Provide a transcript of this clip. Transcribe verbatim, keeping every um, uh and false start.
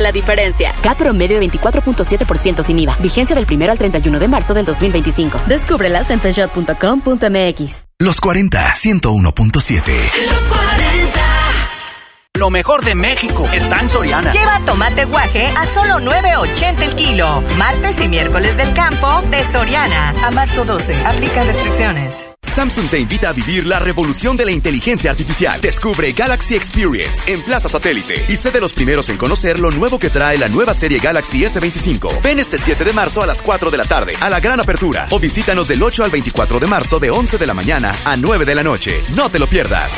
la diferencia. C A T promedio de veinticuatro punto siete por ciento sin I V A. Vigencia del primero al treinta y uno de marzo del dos mil veinticinco. Descúbrelas en Peugeot punto com punto m x. Los cuarenta, ciento uno punto siete. Los cuarenta. Lo mejor de México está en Soriana. Lleva tomate guaje a solo nueve ochenta el kilo. Martes y miércoles del campo de Soriana. A marzo doce. Aplican restricciones. Samsung te invita a vivir la revolución de la inteligencia artificial. Descubre Galaxy Experience en Plaza Satélite y sé de los primeros en conocer lo nuevo que trae la nueva serie Galaxy ese veinticinco. Ven este siete de marzo a las cuatro de la tarde a la gran apertura o visítanos del ocho al veinticuatro de marzo de once de la mañana a nueve de la noche. No te lo pierdas.